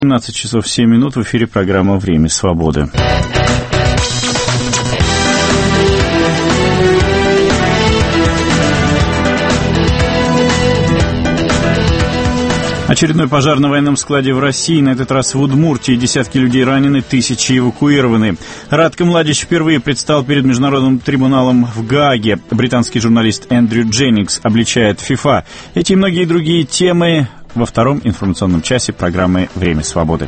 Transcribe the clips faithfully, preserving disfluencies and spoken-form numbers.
семнадцать часов семь минут, в эфире программа «Время свободы». Очередной пожар на военном складе в России, на этот раз в Удмуртии. Десятки людей ранены, тысячи эвакуированы. Радко Младич впервые предстал перед Международным трибуналом в Гааге. Британский журналист Эндрю Дженнингс обличает ФИФА. Эти и многие другие темы во втором информационном часе программы «Время свободы».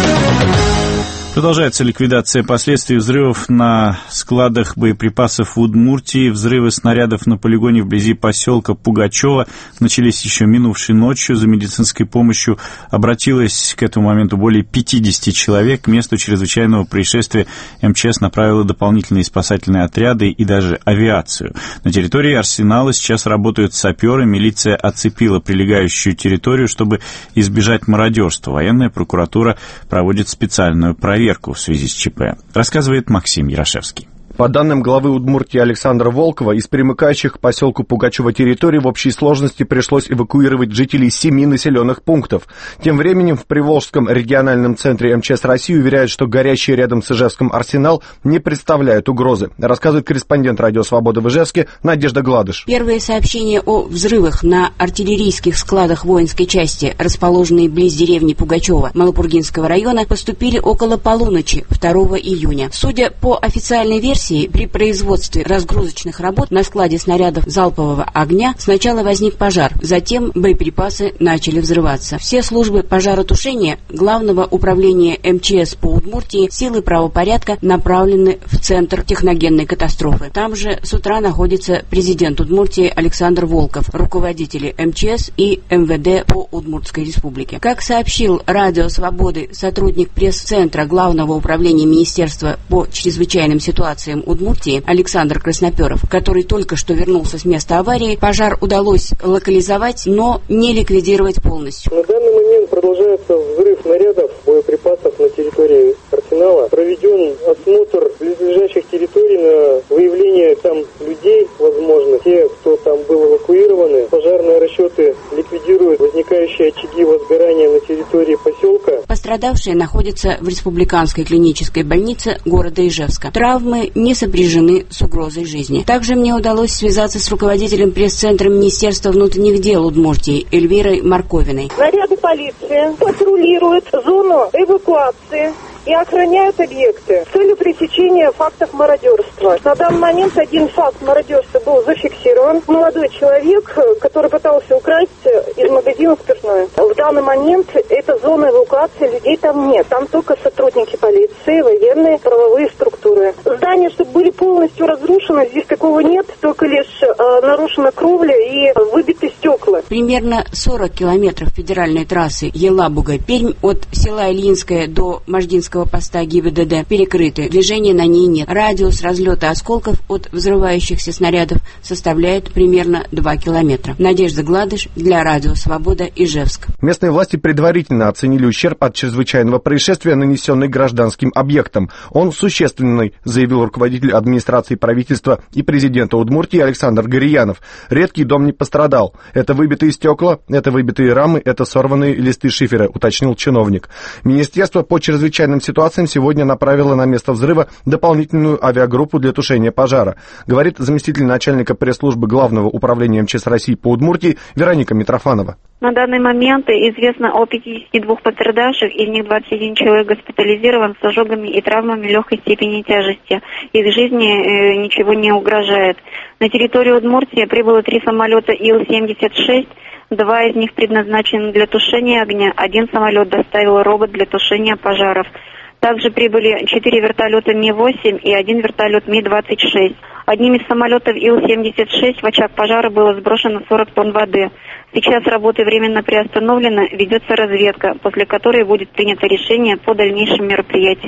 Продолжается ликвидация последствий взрывов на складах боеприпасов в Удмуртии. Взрывы снарядов на полигоне вблизи поселка Пугачева начались еще минувшей ночью. За медицинской помощью обратилось к этому моменту более пятьдесят человек. К месту чрезвычайного происшествия эм че эс направила дополнительные спасательные отряды и даже авиацию. На территории арсенала сейчас работают саперы. Милиция оцепила прилегающую территорию, чтобы избежать мародерства. Военная прокуратура проводит специальную проверку в связи с ЧП, рассказывает Максим Ярошевский. По данным главы Удмуртии Александра Волкова, из примыкающих к поселку Пугачева территорий в общей сложности пришлось эвакуировать жителей семи населенных пунктов. Тем временем в Приволжском региональном центре эм че эс России уверяют, что горящий рядом с Ижевском арсенал не представляет угрозы. Рассказывает корреспондент «Радио Свобода» в Ижевске Надежда Гладыш. Первые сообщения о взрывах на артиллерийских складах воинской части, расположенной близ деревни Пугачева Малопургинского района, поступили около полуночи второго июня. Судя по официальной версии, при производстве разгрузочных работ на складе снарядов залпового огня сначала возник пожар, затем боеприпасы начали взрываться. Все службы пожаротушения Главного управления эм че эс по Удмуртии, силы правопорядка направлены в центр техногенной катастрофы. Там же с утра находится президент Удмуртии Александр Волков, руководители эм че эс и эм вэ дэ по Удмуртской республике. Как сообщил Радио Свободы сотрудник пресс-центра Главного управления Министерства по чрезвычайным ситуациям Удмуртии Александр Красноперов, который только что вернулся с места аварии, пожар удалось локализовать, но не ликвидировать полностью. На данный момент продолжается взрыв снарядов, боеприпасов на территории арсенала. Проведен осмотр близлежащих территорий на выявление там людей, возможно, те, кто там был эвакуированы. Пожарные расчеты ликвидируют возникающие очаги возгорания на территории поселка. Пострадавшие находятся в республиканской клинической больнице города Ижевска. Травмы не сопряжены с угрозой жизни. Также мне удалось связаться с руководителем пресс-центра Министерства внутренних дел Удмуртии Эльвирой Марковиной. Наряды полиции патрулируют зону эвакуации и охраняют объекты с целью пресечения фактов мародерства. На данный момент один факт мародерства был зафиксирован. Молодой человек, который пытался украсть из магазина спиртное. В данный момент это зона эвакуации, людей там нет. Там только сотрудники полиции, военные, правовые структуры. Здания, чтобы были полностью разрушены, здесь такого нет, только лишь э, нарушена кровля и выбиты стекла. Примерно сорок километров федеральной трассы Елабуга-Пермь от села Ильинское до Мождинского поста гэ и бэ дэ дэ перекрыты. Движения на ней нет. Радиус разлета осколков от взрывающихся снарядов составляет примерно два километра. Надежда Гладыш для Радио Свобода, Ижевск. Местные власти предварительно оценили ущерб от чрезвычайного происшествия, нанесенный гражданским объектам. Он существенный, заявил руководитель администрации правительства и президента Удмуртии Александр Горьянов. Редкий дом не пострадал. Это выбитые стекла, это выбитые рамы, это сорванные листы шифера, уточнил чиновник. Министерство по чрезвычайным ситуациям сегодня направило на место взрыва дополнительную авиагруппу для тушения пожара, говорит заместитель начальника пресс-службы Главного управления эм че эс России по Удмуртии Вероника Митрофанова. На данный момент известно о пятидесяти двух пострадавших, из них двадцать один человек госпитализирован с ожогами и травмами легкой степени тяжести. Их жизни э, ничего не угрожает. На территорию Удмуртии прибыло три самолета ил семьдесят шесть, два из них предназначены для тушения огня, один самолет доставил робот для тушения пожаров. Также прибыли четыре вертолета Ми восемь и один вертолет Ми двадцать шесть. Одним из самолетов ил семьдесят шесть в очаг пожара было сброшено сорок тонн воды. Сейчас работы временно приостановлены, ведется разведка, после которой будет принято решение по дальнейшим мероприятиям.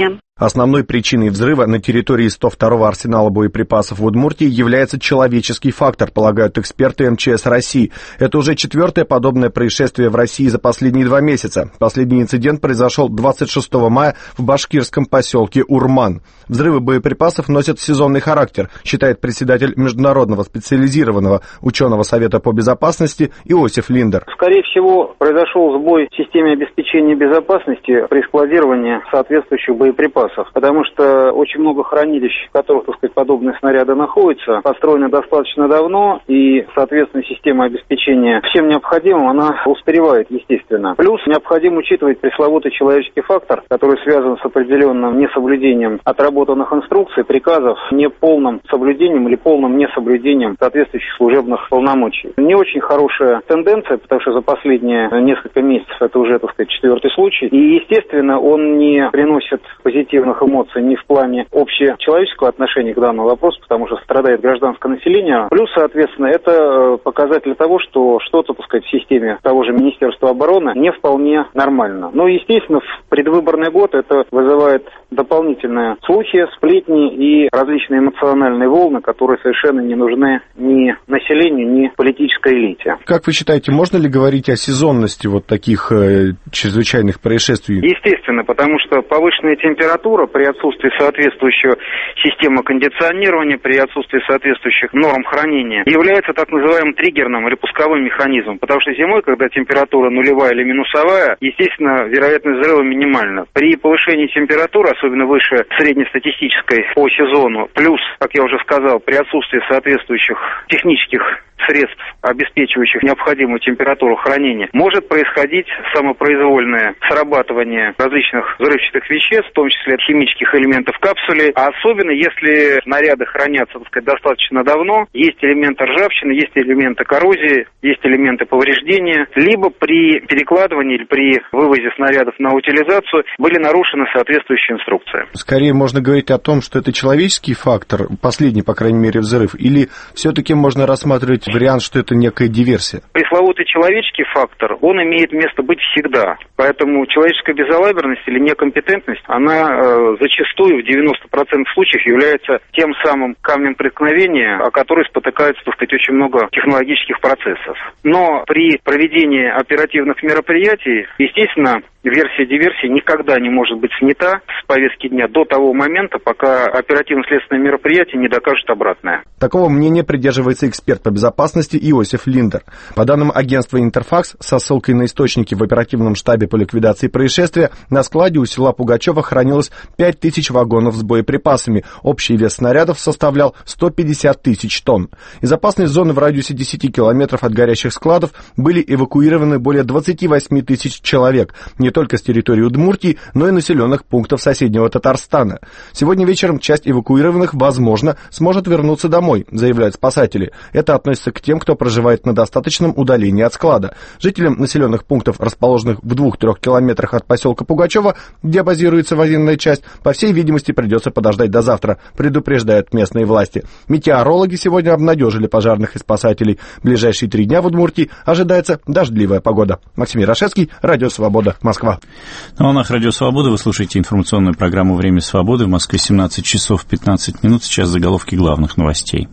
Основной причиной взрыва на территории сто второго арсенала боеприпасов в Удмуртии является человеческий фактор, полагают эксперты эм че эс России. Это уже четвертое подобное происшествие в России за последние два месяца. Последний инцидент произошел двадцать шестого мая в башкирском поселке Урман. Взрывы боеприпасов носят сезонный характер, считает председатель Международного специализированного ученого совета по безопасности Иосиф Линдер. Скорее всего, произошел сбой в системе обеспечения безопасности при складировании соответствующих боеприпасов, потому что очень много хранилищ, в которых, так сказать, подобные снаряды находятся, построены достаточно давно, и, соответственно, система обеспечения всем необходимым, она устаревает, естественно. Плюс необходимо учитывать пресловутый человеческий фактор, который связан с определенным несоблюдением отработанных инструкций, приказов, неполным соблюдением или полным несоблюдением соответствующих служебных полномочий. Не очень хорошая тенденция, потому что за последние несколько месяцев это уже, так сказать, четвертый случай. И, естественно, он не приносит позитивных эмоций ни в плане общечеловеческого отношения к данному вопросу, потому что страдает гражданское население. Плюс, соответственно, это показатель того, что что-то, так сказать, в системе того же Министерства обороны не вполне нормально. Ну, естественно, в предвыборный год это вызывает дополнительные слухи, сплетни и различные эмоциональные волны, которые совершенно не нужны ни населению, ни политической элите. Как вы считаете, можно ли говорить о сезонности вот таких э, чрезвычайных происшествий? Естественно, потому что повышенная температура при отсутствии соответствующей системы кондиционирования, при отсутствии соответствующих норм хранения является так называемым триггерным или пусковым механизмом. Потому что зимой, когда температура нулевая или минусовая, естественно, вероятность взрыва минимальна. При повышении температуры, особенно выше среднестатистической по сезону, плюс, как я уже сказал, при отсутствии соответствующих технических средств, обеспечивающих необходимую температуру хранения, может происходить самопроизвольное срабатывание различных взрывчатых веществ, в том числе химических элементов капсулы, а особенно если снаряды хранятся, так сказать, достаточно давно, есть элементы ржавчины, есть элементы коррозии, есть элементы повреждения, либо при перекладывании или при вывозе снарядов на утилизацию были нарушены соответствующие инструкции. Скорее можно говорить о том, что это человеческий фактор, последний, по крайней мере, взрыв, или все-таки можно рассматривать вариант, что это некая диверсия? Пресловутый человеческий фактор, он имеет место быть всегда. Поэтому человеческая безалаберность или некомпетентность, она э, зачастую в девяноста процентах случаев является тем самым камнем преткновения, о который спотыкается, так сказать, очень много технологических процессов. Но при проведении оперативных мероприятий, естественно, версия диверсии никогда не может быть снята с повестки дня до того момента, пока оперативно-следственное мероприятие не докажет обратное. Такого мнения придерживается эксперт по безопасности Иосиф Линдер. По данным агентства «Интерфакс», со ссылкой на источники в оперативном штабе по ликвидации происшествия, на складе у села Пугачева хранилось пять тысяч вагонов с боеприпасами. Общий вес снарядов составлял сто пятьдесят тысяч тонн. Из опасной зоны в радиусе десяти километров от горящих складов были эвакуированы более двадцати восьми тысяч человек, не только с территории Удмуртии, но и населенных пунктов соседнего Татарстана. Сегодня вечером часть эвакуированных, возможно, сможет вернуться домой, заявляют спасатели. Это относится к тем, кто проживает на достаточном удалении от склада. Жителям населенных пунктов, расположенных в двух-трех километрах от поселка Пугачева, где базируется военная часть, по всей видимости, придется подождать до завтра, предупреждают местные власти. Метеорологи сегодня обнадежили пожарных и спасателей. В ближайшие три дня в Удмуртии ожидается дождливая погода. Максим Ярошевский, Радио Свобода, Москва. На волнах Радио Свобода вы слушаете информационную программу «Время свободы». В Москве семнадцать часов пятнадцать минут. Сейчас заголовки главных новостей.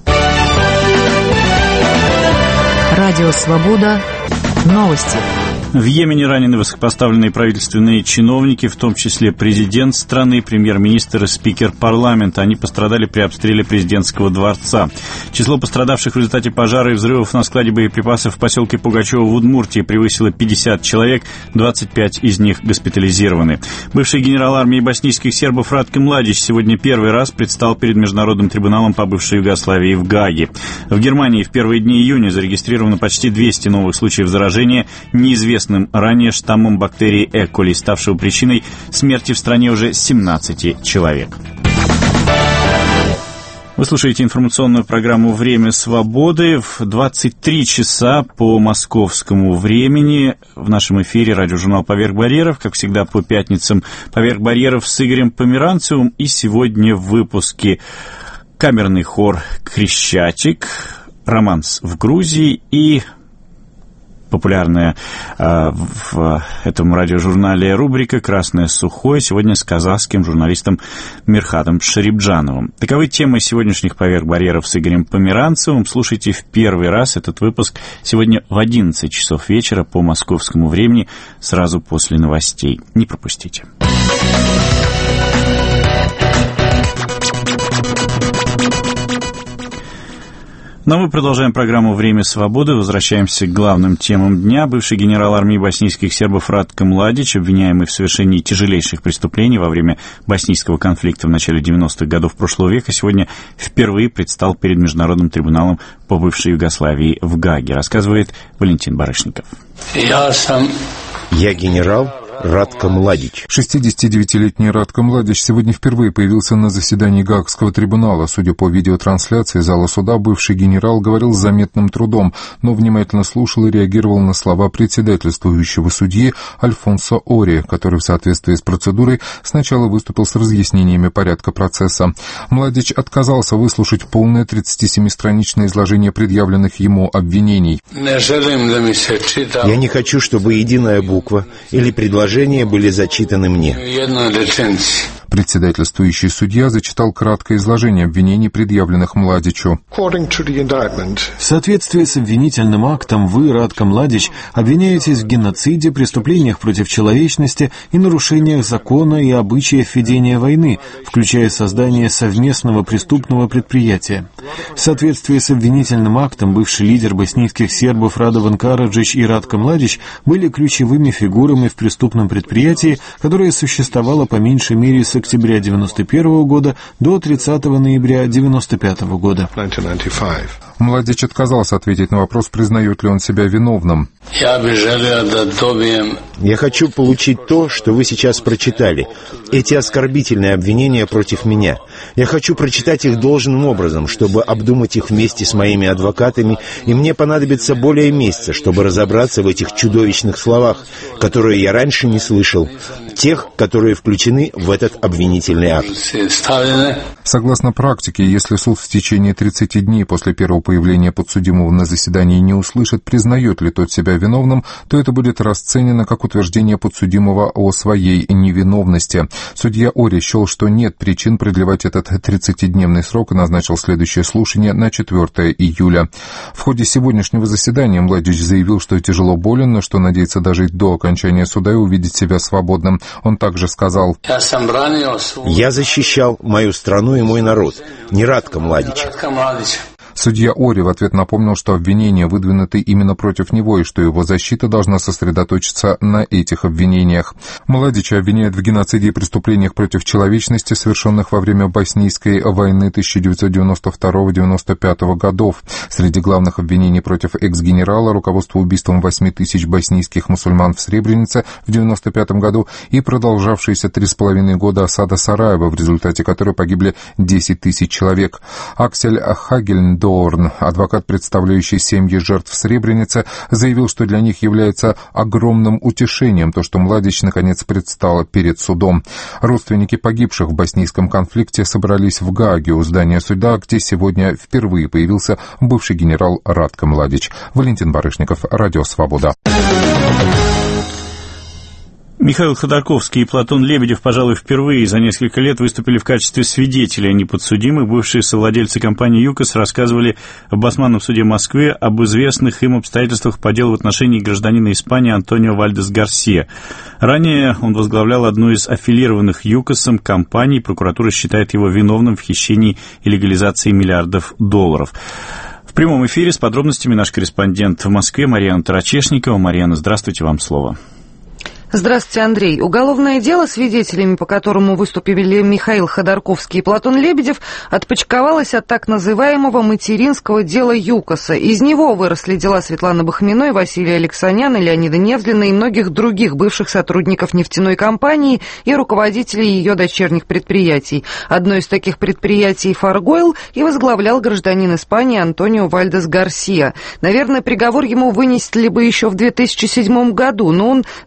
Радио Свобода. Новости. В Йемене ранены высокопоставленные правительственные чиновники, в том числе президент страны, премьер-министр и спикер парламента. Они пострадали при обстреле президентского дворца. Число пострадавших в результате пожара и взрывов на складе боеприпасов в поселке Пугачева в Удмуртии превысило пятьдесят человек, двадцать пять из них госпитализированы. Бывший генерал армии боснийских сербов Ратко Младич сегодня первый раз предстал перед Международным трибуналом по бывшей Югославии в Гааге. В Германии в первые дни июня зарегистрировано почти двести новых случаев заражения неизвестным ранее штаммом бактерии Э. коли, ставшего причиной смерти в стране уже семнадцати человек. Вы слушаете информационную программу «Время свободы». В двадцать три часа по московскому времени в нашем эфире радиожурнал «Поверх барьеров». Как всегда, по пятницам «Поверх барьеров» с Игорем Померанцевым. И сегодня в выпуске камерный хор «Крещатик», романс в Грузии и популярная э, в этом радиожурнале рубрика «Красное сухое». Сегодня с казахским журналистом Мирхатом Шарипджановым. Таковы темы сегодняшних «Поверх барьеров» с Игорем Померанцевым. Слушайте в первый раз этот выпуск сегодня в одиннадцать часов вечера по московскому времени, сразу после новостей. Не пропустите. Но мы продолжаем программу «Время свободы». Возвращаемся к главным темам дня. Бывший генерал армии боснийских сербов Ратко Младич, обвиняемый в совершении тяжелейших преступлений во время боснийского конфликта в начале девяностых годов прошлого века, сегодня впервые предстал перед Международным трибуналом по бывшей Югославии в Гааге, рассказывает Валентин Барышников. Я сам... Я генерал Ратко Младич. шестидесятидевятилетний Ратко Младич сегодня впервые появился на заседании Гаагского трибунала. Судя по видеотрансляции зала суда, бывший генерал говорил с заметным трудом, но внимательно слушал и реагировал на слова председательствующего судьи Альфонсо Ори, который в соответствии с процедурой сначала выступил с разъяснениями порядка процесса. Младич отказался выслушать полное тридцатисемистраничное изложение предъявленных ему обвинений. Я не хочу, чтобы единая буква или предложение были зачитаны мне. Председательствующий судья зачитал краткое изложение обвинений, предъявленных Младичу. В соответствии с обвинительным актом вы, Ратко Младич, обвиняетесь в геноциде, преступлениях против человечности и нарушениях закона и обычаев ведения войны, включая создание совместного преступного предприятия. В соответствии с обвинительным актом бывший лидер боснийских сербов Радован Караджич и Ратко Младич были ключевыми фигурами в преступном предприятии, которое существовало по меньшей мере с октября девяносто первого года до тридцатого ноября девяносто пятого года. Младич отказался ответить на вопрос, признает ли он себя виновным. Я хочу получить то, что вы сейчас прочитали. Эти оскорбительные обвинения против меня. Я хочу прочитать их должным образом, чтобы обдумать их вместе с моими адвокатами, и мне понадобится более месяца, чтобы разобраться в этих чудовищных словах, которые я раньше не слышал, тех, которые включены в этот обвинительный акт. Согласно практике, если суд в течение тридцати дней после первого появления подсудимого на заседании не услышит, признает ли тот себя виновным, то это будет расценено как утверждение подсудимого о своей невиновности. Судья Ори счел, что нет причин продлевать этот тридцатидневный срок и назначил следующее слушание на четвёртое июля. В ходе сегодняшнего заседания Младич заявил, что тяжело болен, но что надеется дожить до окончания суда и увидеть себя свободным. Он также сказал: «Я защищал мою страну и мой народ, не Ратко Младич». Судья Ори в ответ напомнил, что обвинения выдвинуты именно против него и что его защита должна сосредоточиться на этих обвинениях. Младича обвиняют в геноциде и преступлениях против человечности, совершенных во время Боснийской войны тысяча девятьсот девяносто второго — девяносто пятого годов. Среди главных обвинений против экс-генерала — руководство убийством восьми тысяч боснийских мусульман в Сребренице в девяносто пятом году и продолжавшиеся три с половиной года осада Сараева, в результате которой погибли десять тысяч человек. Аксель Хагельндорн, адвокат, представляющий семьи жертв в Сребренице, заявил, что для них является огромным утешением то, что Младич наконец предстал перед судом. Родственники погибших в боснийском конфликте собрались в Гааге у здания суда, где сегодня впервые появился бывший генерал Ратко Младич. Валентин Барышников, Радио Свобода. Михаил Ходорковский и Платон Лебедев, пожалуй, впервые за несколько лет выступили в качестве свидетелей, а не подсудимых. Бывшие совладельцы компании «ЮКОС» рассказывали в Басманном суде Москвы об известных им обстоятельствах по делу в отношении гражданина Испании Антонио Вальдес Гарсия. Ранее он возглавлял одну из аффилированных «ЮКОСом» компаний. Прокуратура считает его виновным в хищении и легализации миллиардов долларов. В прямом эфире с подробностями наш корреспондент в Москве Марьяна Тарачешникова. Марьяна, здравствуйте, вам слово. Здравствуйте, Андрей. Уголовное дело, свидетелями по которому выступили Михаил Ходорковский и Платон Лебедев, отпочковалось от так называемого материнского дела ЮКОСа. Из него выросли дела Светланы Бахминой, Василия Алексаняна, Леонида Невзлина и многих других бывших сотрудников нефтяной компании и руководителей ее дочерних предприятий. Одно из таких предприятий «Фаргойл» и возглавлял гражданин Испании Антонио Вальдес Гарсия. Наверное, приговор ему вынесли бы еще в две тысячи седьмом году, но он сбежал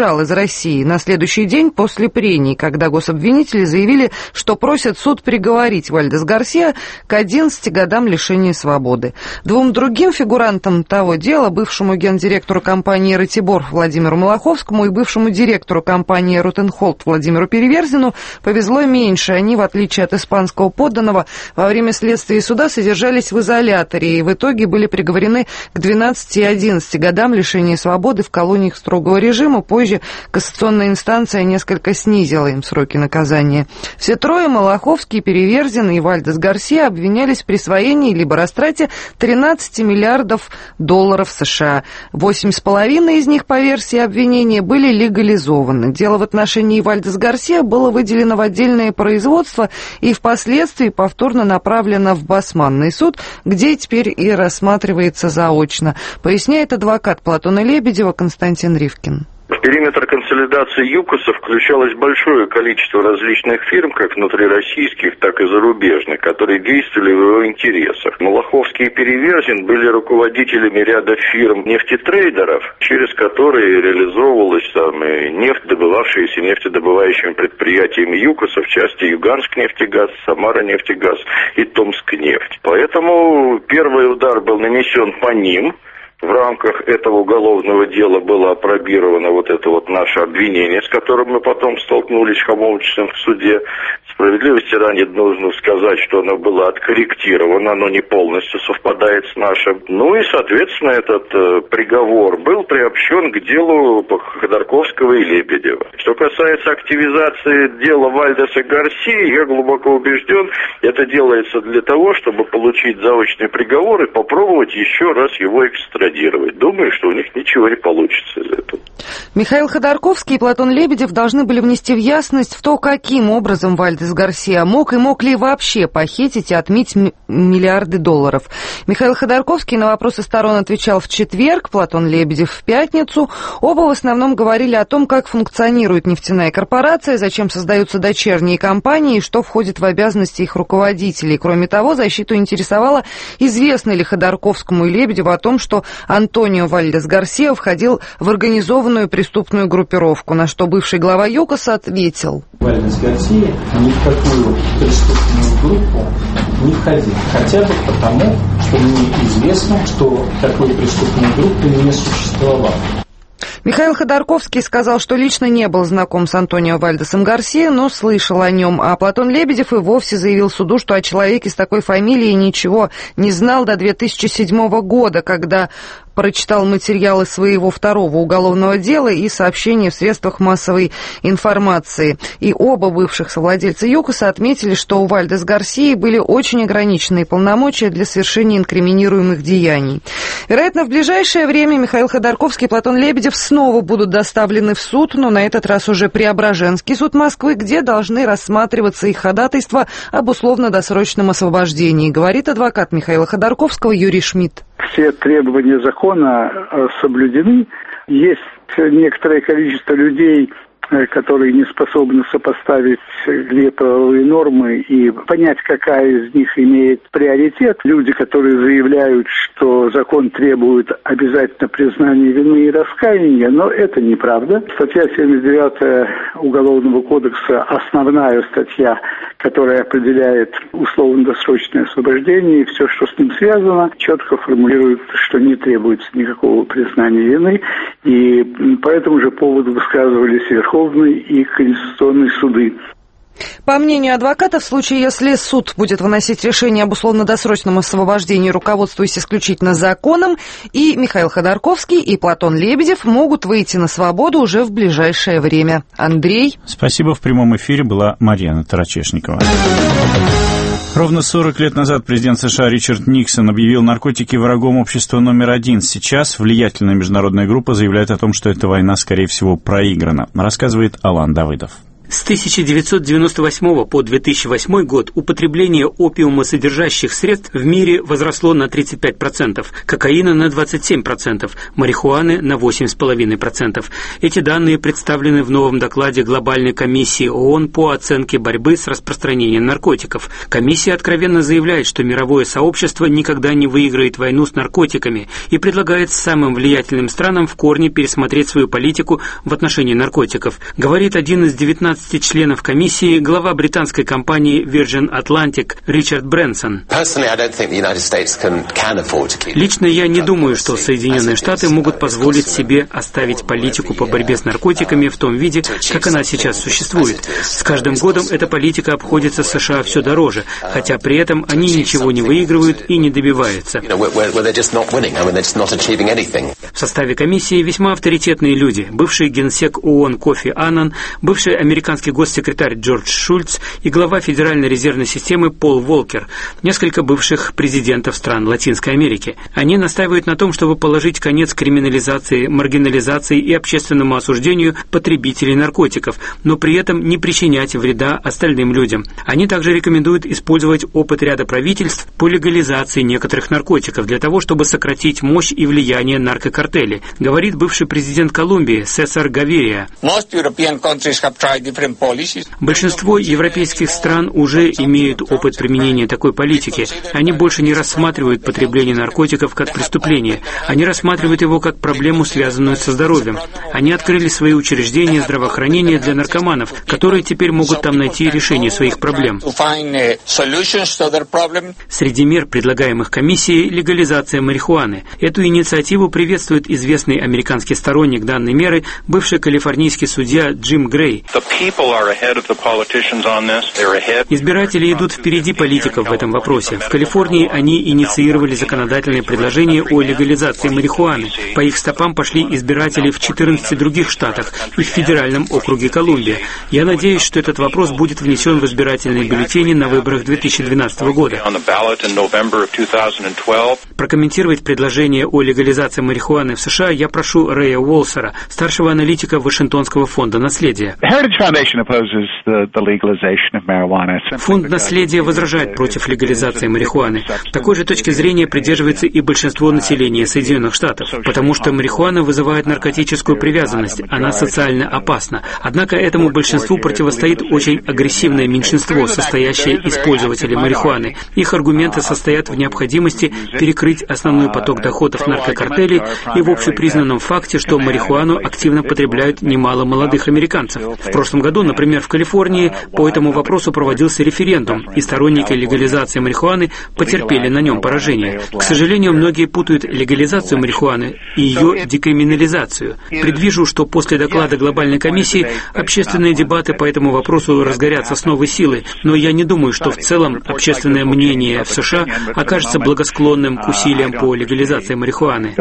сбежал из России на следующий день после прений, когда гособвинители заявили, что просят суд приговорить Вальдес Гарсиа к одиннадцати годам лишения свободы. Двум другим фигурантам того дела, бывшему гендиректору компании «Ратибор» Владимиру Малаховскому и бывшему директору компании «Ротенхолд» Владимиру Переверзину, повезло меньше. Они, в отличие от испанского подданного, во время следствия и суда содержались в изоляторе и в итоге были приговорены к двенадцати и одиннадцати годам лишения свободы в колониях строгого режима. Позже кассационная инстанция несколько снизила им сроки наказания. Все трое, Малаховский, Переверзин и Вальдес Гарсиа, обвинялись в присвоении либо растрате тринадцати миллиардов долларов США. Восемь с половиной из них, по версии обвинения, были легализованы. Дело в отношении Вальдес Гарсиа было выделено в отдельное производство и впоследствии повторно направлено в Басманный суд, где теперь и рассматривается заочно, поясняет адвокат Платона Лебедева Константин Ривкин. В периметр консолидации ЮКОСа включалось большое количество различных фирм, как внутрироссийских, так и зарубежных, которые действовали в его интересах. Малаховский и Переверзин были руководителями ряда фирм нефтетрейдеров, через которые реализовывалась там и нефть, добывавшаяся нефтедобывающими предприятиями ЮКОСа, в части Юганск-нефтегаз, Самара-нефтегаз и Томск-нефть. Поэтому первый удар был нанесен по ним. В рамках этого уголовного дела было опробировано вот это вот наше обвинение, с которым мы потом столкнулись хамовничеством в суде. Справедливости ради нужно сказать, что оно было откорректировано, оно не полностью совпадает с нашим. Ну и, соответственно, этот э, приговор был приобщен к делу Ходорковского и Лебедева. Что касается активизации дела Вальдеса Гарсии, я глубоко убежден, это делается для того, чтобы получить заочный приговор и попробовать еще раз его экстрадировать. Думаю, что у них ничего не получится из этого. Михаил Ходорковский и Платон Лебедев должны были внести в ясность в то, каким образом Вальдес Гарсиа мог и мог ли вообще похитить и отмыть миллиарды долларов. Михаил Ходорковский на вопросы сторон отвечал в четверг, Платон Лебедев в пятницу. Оба в основном говорили о том, как функционирует нефтяная корпорация, зачем создаются дочерние компании и что входит в обязанности их руководителей. Кроме того, защиту интересовало, известно ли Ходорковскому и Лебедеву о том, что Антонио Вальдес Гарсиа входил в организованную преступную группировку, на что бывший глава ЮКОСа ответил. Вальдес Гарсиа ни в какую преступную группу не входил. Хотя бы потому, что мне известно, что такой преступной группы не существовало. Михаил Ходорковский сказал, что лично не был знаком с Антонио Вальдесом Гарсиа, но слышал о нем. А Платон Лебедев и вовсе заявил суду, что о человеке с такой фамилией ничего не знал до две тысячи седьмого года, когда прочитал материалы своего второго уголовного дела и сообщения в средствах массовой информации. И оба бывших совладельца ЮКОСа отметили, что у Вальдес Гарсии были очень ограниченные полномочия для совершения инкриминируемых деяний. Вероятно, в ближайшее время Михаил Ходорковский и Платон Лебедев снова будут доставлены в суд, но на этот раз уже Преображенский суд Москвы, где должны рассматриваться их ходатайства об условно-досрочном освобождении, говорит адвокат Михаила Ходорковского Юрий Шмидт. Все требования закона соблюдены. Есть некоторое количество людей, которые не способны сопоставить летовые нормы и понять, какая из них имеет приоритет. Люди, которые заявляют, что закон требует обязательно признания вины и раскаяния, но это неправда. Статья семьдесят девять Уголовного кодекса, основная статья, которая определяет условно-досрочное освобождение и все, что с ним связано, четко формулирует, что не требуется никакого признания вины, и по этому же поводу высказывались Верховный и Конституционные суды. По мнению адвоката, в случае, если суд будет выносить решение об условно-досрочном освобождении, руководствуясь исключительно законом, и Михаил Ходорковский, и Платон Лебедев могут выйти на свободу уже в ближайшее время. Андрей. Спасибо. В прямом эфире была Марьяна Тарачешникова. Ровно сорок лет назад президент США Ричард Никсон объявил наркотики врагом общества номер один. Сейчас влиятельная международная группа заявляет о том, что эта война, скорее всего, проиграна. Рассказывает Алан Давыдов. С тысяча девятьсот девяносто восьмого по две тысячи восьмой год употребление опиумосодержащих средств в мире возросло на тридцать пять процентов, кокаина на двадцать семь процентов, марихуаны на восемь целых пять десятых процента. Эти данные представлены в новом докладе Глобальной комиссии ООН по оценке борьбы с распространением наркотиков. Комиссия откровенно заявляет, что мировое сообщество никогда не выиграет войну с наркотиками и предлагает самым влиятельным странам в корне пересмотреть свою политику в отношении наркотиков. Говорит один из девятнадцати членов комиссии, глава британской компании Virgin Atlantic Ричард Брэнсон. Лично я не думаю, что Соединенные Штаты могут позволить себе оставить политику по борьбе с наркотиками в том виде, как она сейчас существует. С каждым годом эта политика обходится США все дороже, хотя при этом они ничего не выигрывают и не добиваются. В составе комиссии весьма авторитетные люди: бывший генсек ООН Кофи Аннан, бывший американский госсекретарь Джордж Шульц и глава Федеральной резервной системы Пол Волкер, несколько бывших президентов стран Латинской Америки. Они настаивают на том, чтобы положить конец криминализации, маргинализации и общественному осуждению потребителей наркотиков, но при этом не причинять вреда остальным людям. Они также рекомендуют использовать опыт ряда правительств по легализации некоторых наркотиков для того, чтобы сократить мощь и влияние наркокартелей, говорит бывший президент Колумбии Сесар Гавирия. Большинство европейских стран уже имеют опыт применения такой политики. Они больше не рассматривают потребление наркотиков как преступление. Они рассматривают его как проблему, связанную со здоровьем. Они открыли свои учреждения здравоохранения для наркоманов, которые теперь могут там найти решение своих проблем. Среди мер, предлагаемых комиссией, легализация марихуаны. Эту инициативу приветствует известный американский сторонник данной меры, бывший калифорнийский судья Джим Грей. Избиратели идут впереди политиков в этом вопросе. В Калифорнии они инициировали законодательное предложение о легализации марихуаны. По их стопам пошли избиратели в четырнадцати других штатах и в федеральном округе Колумбия. Я надеюсь, что этот вопрос будет внесен в избирательные бюллетени на выборах две тысячи двенадцатого года. Прокомментировать предложение о легализации марихуаны в США я прошу Рэя Уолсера, старшего аналитика Вашингтонского фонда наследия. Фонд наследия возражает против легализации марихуаны. Такой же точки зрения придерживается и большинство населения Соединенных Штатов, потому что марихуана вызывает наркотическую привязанность, она социально опасна. Однако этому большинству противостоит очень агрессивное меньшинство, состоящее из пользователей марихуаны. Их аргументы состоят в необходимости перекрыть основной поток доходов наркокартелей и в общепризнанном факте, что марихуану активно потребляют немало молодых американцев. В прошлом году, например, в Калифорнии по этому вопросу проводился референдум, и сторонники легализации марихуаны потерпели на нем поражение. К сожалению, многие путают легализацию марихуаны и ее декриминализацию. Предвижу, что после доклада Глобальной комиссии общественные дебаты по этому вопросу разгорятся с новой силой, но я не думаю, что в целом общественное мнение в США окажется благосклонным к усилиям по легализации марихуаны.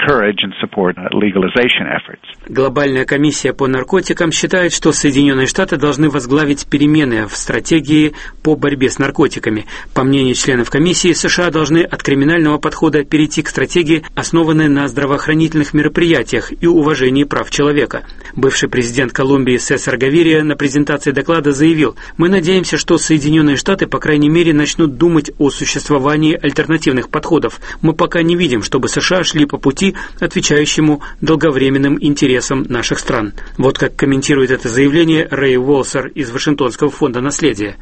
Глобальная комиссия по наркотикам считает, что Соединенные Штаты должны возглавить перемены в стратегии по борьбе с наркотиками. По мнению членов комиссии, США должны от криминального подхода перейти к стратегии, основанной на здравоохранительных мероприятиях и уважении прав человека. Бывший президент Колумбии Сесар Гавирия на презентации доклада заявил: «Мы надеемся, что Соединенные Штаты, по крайней мере, начнут думать о существовании альтернативных подходов. Мы пока не видим, чтобы США шли по пути, отвечающему долговременным интересам наших стран». Вот как комментирует это заявление Рэй Уолсер из Вашингтонского фонда наследия.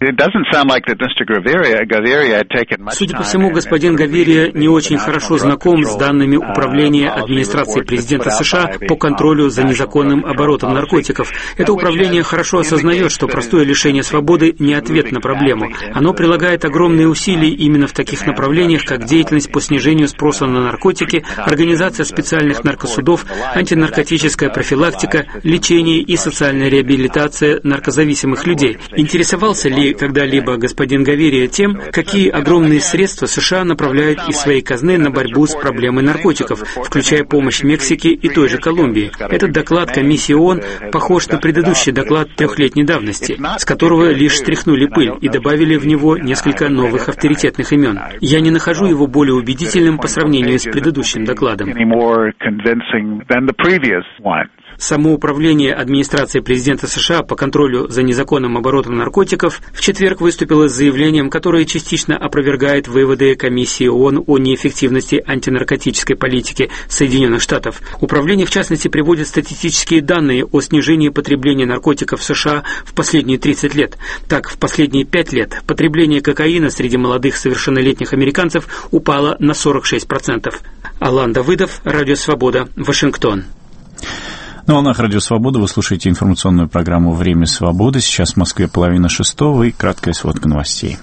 Судя по всему, господин Гавирия не очень хорошо знаком с данными управления администрации президента США по контролю за незаконным оборотом наркотиков. Это управление хорошо осознает, что простое лишение свободы не ответ на проблему. Оно прилагает огромные усилия именно в таких направлениях, как деятельность по снижению спроса на наркотики, организация специальных наркосудов, антинаркотическая профилактика, лечение и социальная реабилитация наркозависимых людей. Интересовался ли когда-либо господин Гавирия тем, какие огромные средства США направляют из своей казны на борьбу с проблемой наркотиков, включая помощь Мексике и той же Колумбии? Этот доклад комиссии ООН похож на предыдущий доклад трехлетней давности, с которого лишь стряхнули пыль и добавили в него несколько новых авторитетных имен. Я не нахожу его более убедительным по сравнению с предыдущим докладом. Самоуправление администрации президента США по контролю за незаконным оборотом наркотиков в четверг выступило с заявлением, которое частично опровергает выводы Комиссии ООН о неэффективности антинаркотической политики Соединенных Штатов. Управление, в частности, приводит статистические данные о снижении потребления наркотиков в США в последние тридцать лет. Так, в последние пять лет потребление кокаина среди молодых совершеннолетних американцев упало на сорок шесть процентов. Алан Давыдов, Радио Свобода, Вашингтон. На волнах Радио Свобода вы слушаете информационную программу «Время свободы». Сейчас в Москве половина шестого и краткая сводка новостей.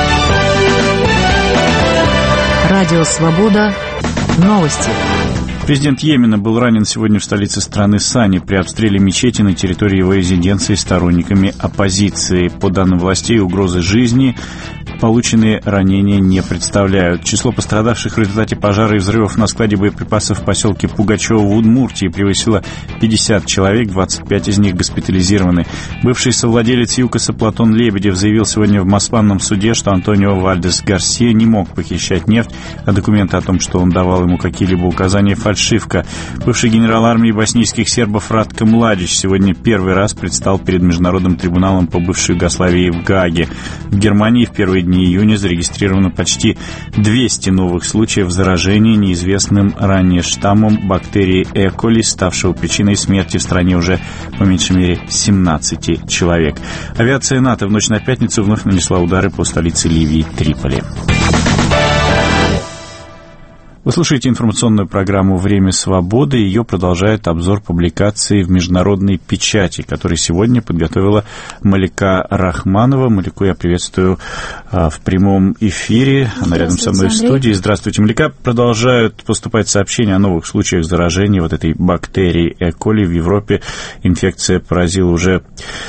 Радио Свобода. Новости. Президент Йемена был ранен сегодня в столице страны Сани при обстреле мечети на территории его резиденции сторонниками оппозиции. По данным властей, угрозы жизни полученные ранения не представляют. Число пострадавших в результате пожара и взрывов на складе боеприпасов в поселке Пугачево в Удмуртии превысило пятьдесят человек, двадцать пять из них госпитализированы. Бывший совладелец ЮКОСа Платон Лебедев заявил сегодня в Москванном суде, что Антонио Вальдес Гарсия не мог похищать нефть, а документы о том, что он давал ему какие-либо указания, фальшивка. Бывший генерал армии боснийских сербов Ратко Младич сегодня первый раз предстал перед Международным трибуналом по бывшей Югославии в Гааге. В Германии в первые дни июня зарегистрировано почти двести новых случаев заражения неизвестным ранее штаммом бактерии Э. коли, ставшего причиной смерти в стране уже по меньшей мере семнадцати человек. Авиация НАТО в ночь на пятницу вновь нанесла удары по столице Ливии Триполи. Вы слушаете информационную программу «Время свободы». Ее продолжает обзор публикаций в международной печати, который сегодня подготовила Малика Рахманова. Малику я приветствую а, в прямом эфире. Она рядом со мной в студии. Здравствуйте, Малика. Продолжают поступать сообщения о новых случаях заражения вот этой бактерией Э. коли в Европе. Инфекция поразила уже,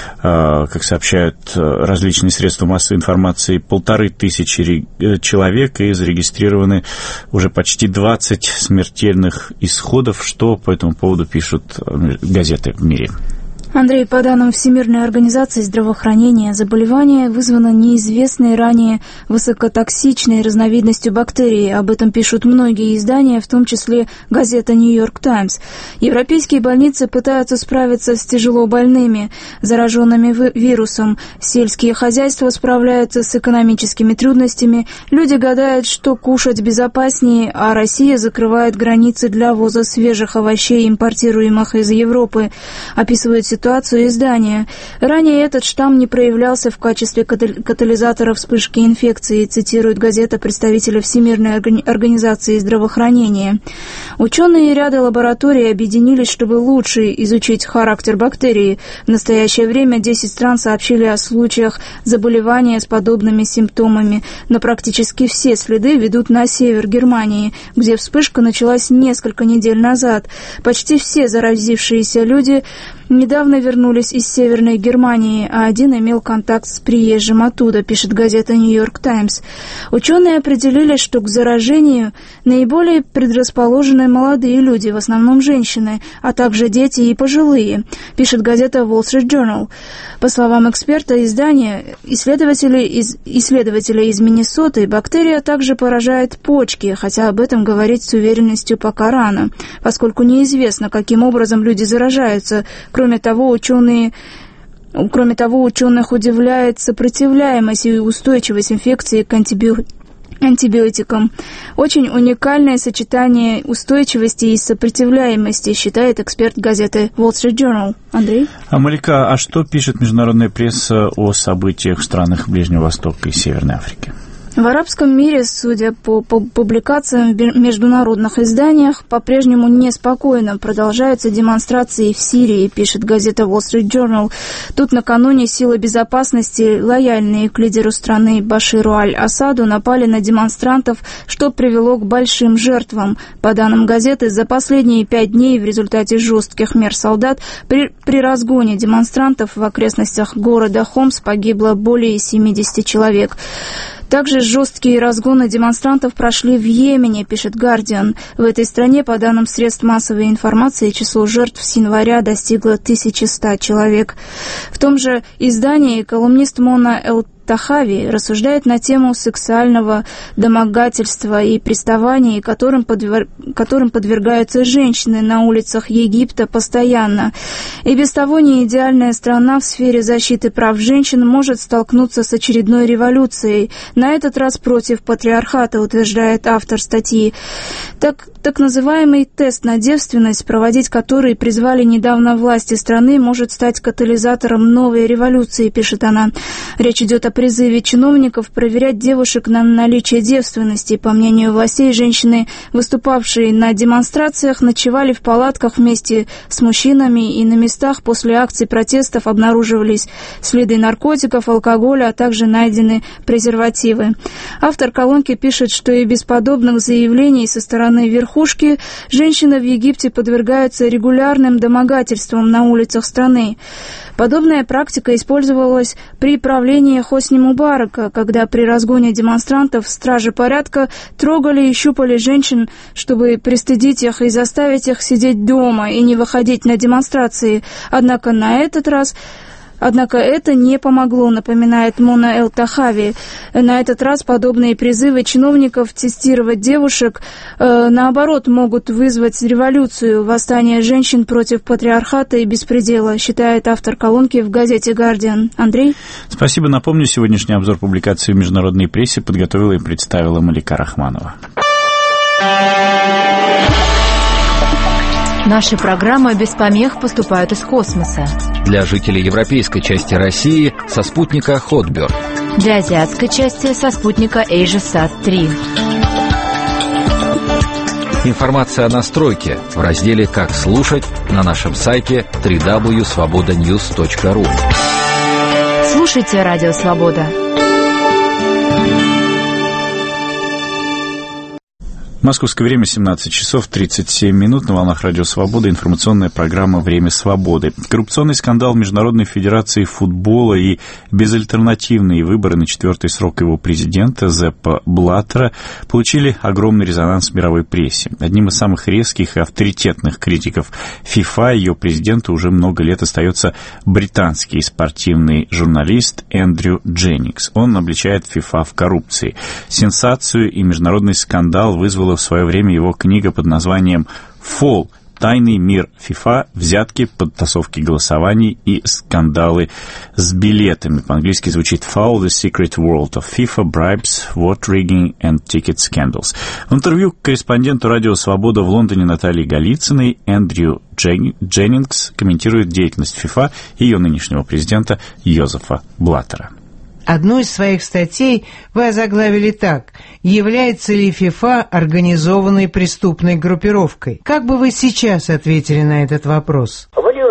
а, как сообщают различные средства массовой информации, полторы тысячи человек, и зарегистрированы уже почти двадцать смертельных исходов. Что по этому поводу пишут газеты в мире? Андрей, по данным Всемирной организации здравоохранения, заболевание вызвано неизвестной ранее высокотоксичной разновидностью бактерии. Об этом пишут многие издания, в том числе газета «Нью-Йорк Таймс». Европейские больницы пытаются справиться с тяжело больными, зараженными вирусом. Сельские хозяйства справляются с экономическими трудностями. Люди гадают, что кушать безопаснее, а Россия закрывает границы для ввоза свежих овощей, импортируемых из Европы. Описывает ситуацию ситуацию издания. Ранее этот штамм не проявлялся в качестве катализатора вспышки инфекции, цитирует газета представителя Всемирной организации здравоохранения. Ученые ряда лабораторий объединились, чтобы лучше изучить характер бактерии. В настоящее время десять стран сообщили о случаях заболевания с подобными симптомами, но практически все следы ведут на север Германии, где вспышка началась несколько недель назад. Почти все заразившиеся люди недавно вернулись из Северной Германии, а один имел контакт с приезжим оттуда, пишет газета «Нью-Йорк Таймс». Ученые определили, что к заражению наиболее предрасположены молодые люди, в основном женщины, а также дети и пожилые, пишет газета Wall Street Journal. По словам эксперта издания, исследователей из, исследователя из Миннесоты, бактерия также поражает почки, хотя об этом говорить с уверенностью пока рано, поскольку неизвестно, каким образом люди заражаются. Кроме того, ученые, кроме того, ученых удивляет сопротивляемость и устойчивость инфекции к антибиотикам. антибиотикам. Очень уникальное сочетание устойчивости и сопротивляемости, считает эксперт газеты Wall Street Journal. Андрей? А, Малика, а что пишет международная пресса о событиях в странах Ближнего Востока и Северной Африки? В арабском мире, судя по публикациям в международных изданиях, по-прежнему неспокойно. Продолжаются демонстрации в Сирии, пишет газета Wall Street Journal. Тут накануне силы безопасности, лояльные к лидеру страны Баширу аль-Асаду, напали на демонстрантов, что привело к большим жертвам. По данным газеты, за последние пять дней в результате жестких мер солдат при, при разгоне демонстрантов в окрестностях города Хомс погибло более семидесяти человек. Также жесткие разгоны демонстрантов прошли в Йемене, пишет «Гардиан». В этой стране, по данным средств массовой информации, число жертв с января достигло тысячи ста человек. В том же издании колумнист Мона Эл Эль-Тахави рассуждает на тему сексуального домогательства и приставаний, которым, подвер... которым подвергаются женщины на улицах Египта постоянно. И без того неидеальная страна в сфере защиты прав женщин может столкнуться с очередной революцией, на этот раз против патриархата, утверждает автор статьи. Так, так называемый тест на девственность, проводить который призвали недавно власти страны, может стать катализатором новой революции, пишет она. Речь идет о призыве чиновников проверять девушек на наличие девственности. По мнению властей, женщины, выступавшие на демонстрациях, ночевали в палатках вместе с мужчинами, и на местах после акций протестов обнаруживались следы наркотиков, алкоголя, а также найдены презервативы. Автор колонки пишет, что и без подобных заявлений со стороны верхушки женщины в Египте подвергаются регулярным домогательствам на улицах страны. Подобная практика использовалась при правлении Хосни Мубарака, когда при разгоне демонстрантов стражи порядка трогали и щупали женщин, чтобы пристыдить их и заставить их сидеть дома и не выходить на демонстрации. Однако на этот раз... Однако это не помогло, напоминает Мона Эль-Тахави. На этот раз подобные призывы чиновников тестировать девушек, э, наоборот, могут вызвать революцию, восстание женщин против патриархата и беспредела, считает автор колонки в газете «Гардиан». Андрей? Спасибо. Напомню, сегодняшний обзор публикации в международной прессе подготовила и представила Малика Рахманова. Наши программы без помех поступают из космоса. Для жителей европейской части России со спутника Хотберг. Для азиатской части со спутника Эйжесат три. Информация о настройке в разделе «Как слушать» на нашем сайте дабл ю дабл ю дабл ю точка свобода ньюс точка ру. Слушайте Радио Свобода. Московское время семнадцать часов тридцать семь минут. На волнах Радио Свобода информационная программа «Время свободы». Коррупционный скандал Международной Федерации футбола и безальтернативные выборы на четвертый срок его президента Зеппа Блаттера получили огромный резонанс в мировой прессе. Одним из самых резких и авторитетных критиков ФИФА и ее президента уже много лет остается британский спортивный журналист Эндрю Дженнингс. Он обличает ФИФА в коррупции. Сенсацию и международный скандал вызвала в свое время его книга под названием «Фол. Тайный мир ФИФА. Взятки, подтасовки голосований и скандалы с билетами». По-английски звучит «Foul the Secret World of FIFA, Bribes, Vote Rigging and Ticket Scandals». В интервью к корреспонденту «Радио Свобода» в Лондоне Наталье Голицыной Эндрю Дженнингс комментирует деятельность ФИФА и ее нынешнего президента Йозефа Блаттера. Одну из своих статей вы озаглавили так: «Является ли ФИФА организованной преступной группировкой?» Как бы вы сейчас ответили на этот вопрос?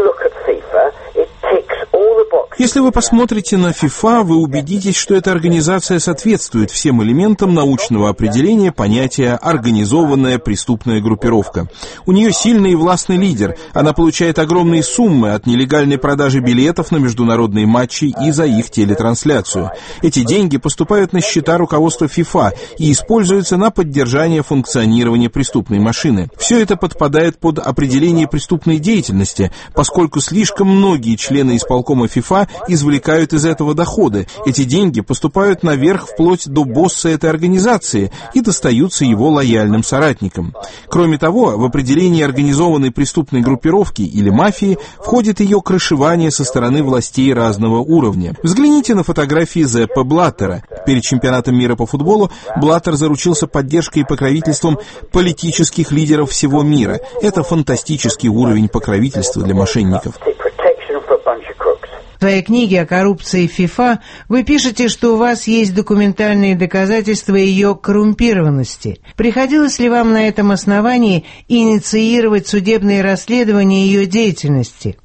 Если вы посмотрите на ФИФА, вы убедитесь, что эта организация соответствует всем элементам научного определения понятия «организованная преступная группировка». У нее сильный и властный лидер. Она получает огромные суммы от нелегальной продажи билетов на международные матчи и за их телетрансляцию. Эти деньги поступают на счета руководства ФИФА и используются на поддержание функционирования преступной машины. Все это подпадает под определение преступной деятельности, поскольку слишком многие члены исполкома ФИФА извлекают из этого доходы. Эти деньги поступают наверх вплоть до босса этой организации и достаются его лояльным соратникам. Кроме того, в определение организованной преступной группировки или мафии входит ее крышевание со стороны властей разного уровня. Взгляните на фотографии Зеппа Блаттера. Перед чемпионатом мира по футболу Блаттер заручился поддержкой и покровительством политических лидеров всего мира. Это фантастический уровень покровительства для мошенников. В своей книге о коррупции ФИФА вы пишете, что у вас есть документальные доказательства ее коррумпированности. Приходилось ли вам на этом основании инициировать судебные расследования ее деятельности?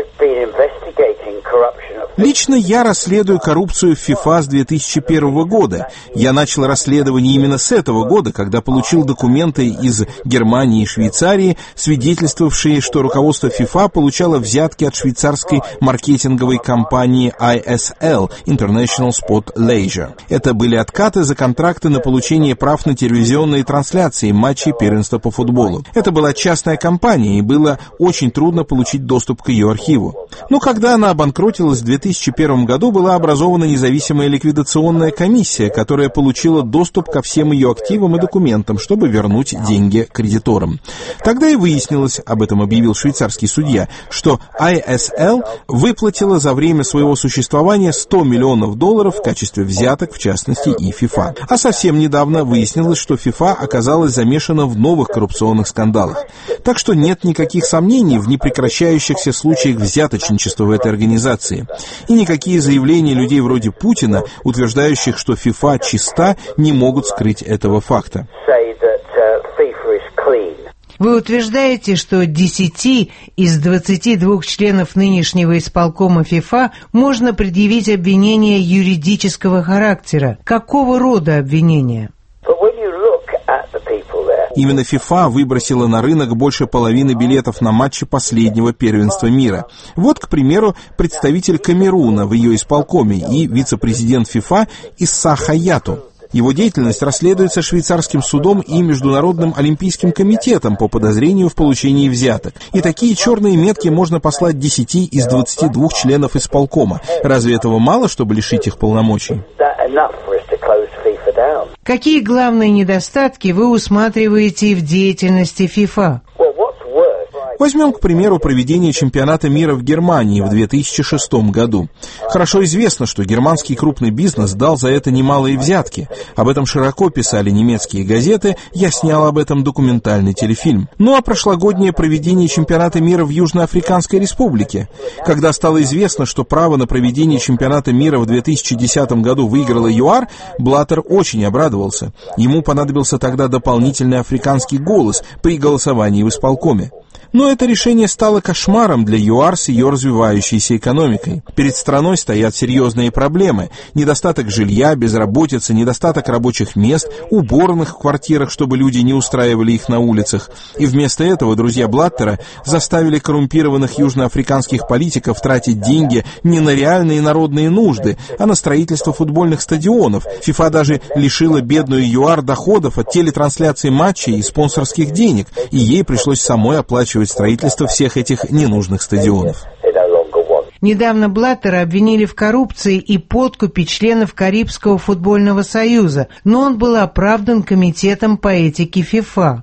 Лично я расследую коррупцию в ФИФА с две тысячи первого года. Я начал расследование именно с этого года, когда получил документы из Германии и Швейцарии, свидетельствовавшие, что руководство ФИФА получало взятки от швейцарской маркетинговой компании ай эс эл International Sport Leisure. Это были откаты за контракты на получение прав на телевизионные трансляции матчей первенства по футболу. Это была частная компания, и было очень трудно получить доступ к ее архиву. Но когда она обанкротилась в две тысячи первом году была образована независимая ликвидационная комиссия, которая получила доступ ко всем ее активам и документам, чтобы вернуть деньги кредиторам. Тогда и выяснилось, об этом объявил швейцарский судья, что ай эс эл выплатила за время своего существования сто миллионов долларов в качестве взяток, в частности и FIFA. А совсем недавно выяснилось, что FIFA оказалась замешана в новых коррупционных скандалах. Так что нет никаких сомнений в непрекращающихся случаях взяточничества в этой организации. И никакие заявления людей вроде Путина, утверждающих, что FIFA чиста, не могут скрыть этого факта. Вы утверждаете, что десяти из двадцати двух членов нынешнего исполкома FIFA можно предъявить обвинения юридического характера. Какого рода обвинения? Именно FIFA выбросила на рынок больше половины билетов на матчи последнего первенства мира. Вот, к примеру, представитель Камеруна в ее исполкоме и вице-президент FIFA Исса Хаяту. Его деятельность расследуется швейцарским судом и Международным олимпийским комитетом по подозрению в получении взяток. И такие черные метки можно послать десяти из двадцати двух членов исполкома. Разве этого мало, чтобы лишить их полномочий? Какие главные недостатки вы усматриваете в деятельности FIFA? Возьмем, к примеру, проведение чемпионата мира в Германии в две тысячи шестом году. Хорошо известно, что германский крупный бизнес дал за это немалые взятки. Об этом широко писали немецкие газеты, я снял об этом документальный телефильм. Ну а прошлогоднее проведение чемпионата мира в Южноафриканской республике. Когда стало известно, что право на проведение чемпионата мира в две тысячи десятом году выиграла ЮАР, Блаттер очень обрадовался. Ему понадобился тогда дополнительный африканский голос при голосовании в исполкоме. Но это решение стало кошмаром для ЮАР с ее развивающейся экономикой. Перед страной стоят серьезные проблемы. Недостаток жилья, безработица, недостаток рабочих мест, уборных в квартирах, чтобы люди не устраивали их на улицах. И вместо этого друзья Блаттера заставили коррумпированных южноафриканских политиков тратить деньги не на реальные народные нужды, а на строительство футбольных стадионов. FIFA даже лишила бедную ЮАР доходов от телетрансляции матчей и спонсорских денег, и ей пришлось самой оплачивать строительство всех этих ненужных стадионов. Недавно Блаттера обвинили в коррупции и подкупе членов Карибского футбольного союза, но он был оправдан комитетом по этике FIFA.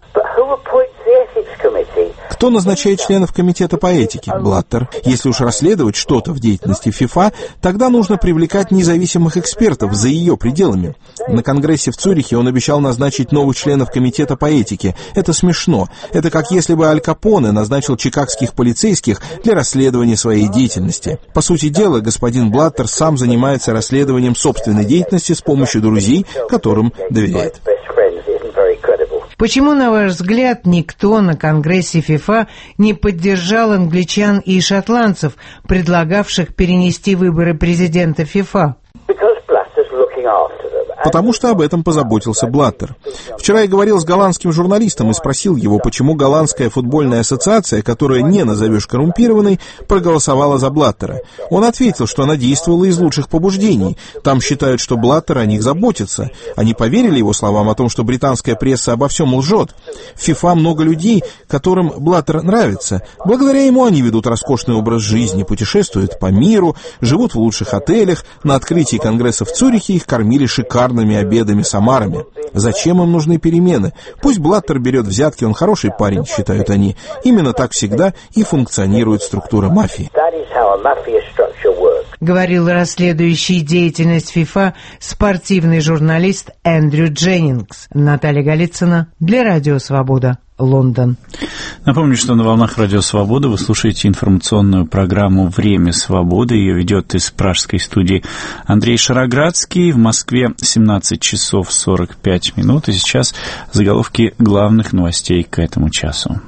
Кто назначает членов комитета по этике? Блаттер. Если уж расследовать что-то в деятельности FIFA, тогда нужно привлекать независимых экспертов за ее пределами. На конгрессе в Цюрихе он обещал назначить новых членов комитета по этике. Это смешно. Это как если бы Аль Капоне назначил чикагских полицейских для расследования своей деятельности. По сути дела, господин Блаттер сам занимается расследованием собственной деятельности с помощью друзей, которым доверяет. Почему, на ваш взгляд, никто на Конгрессе FIFA не поддержал англичан и шотландцев, предлагавших перенести выборы президента FIFA? Потому что об этом позаботился Блаттер. Вчера я говорил с голландским журналистом и спросил его, почему голландская футбольная ассоциация, которую не назовешь коррумпированной, проголосовала за Блаттера. Он ответил, что она действовала из лучших побуждений. Там считают, что Блаттер о них заботится. Они поверили его словам о том, что британская пресса обо всем лжет. В FIFA много людей, которым Блаттер нравится. Благодаря ему они ведут роскошный образ жизни, путешествуют по миру, живут в лучших отелях. На открытии Конгресса в Цюрихе их кормили шикарными обедами с омарами. Зачем им нужны перемены? Пусть Блаттер берет взятки, он хороший парень, считают они. Именно так всегда и функционирует структура мафии. Говорил расследующий деятельность FIFA спортивный журналист Эндрю Дженнингс. Наталья Голицына для Радио Свобода. Лондон. Напомню, что на волнах Радио Свобода вы слушаете информационную программу «Время свободы». Ее ведет из пражской студии Андрей Шароградский. В Москве семнадцать часов сорок пять минут. И сейчас заголовки главных новостей к этому часу.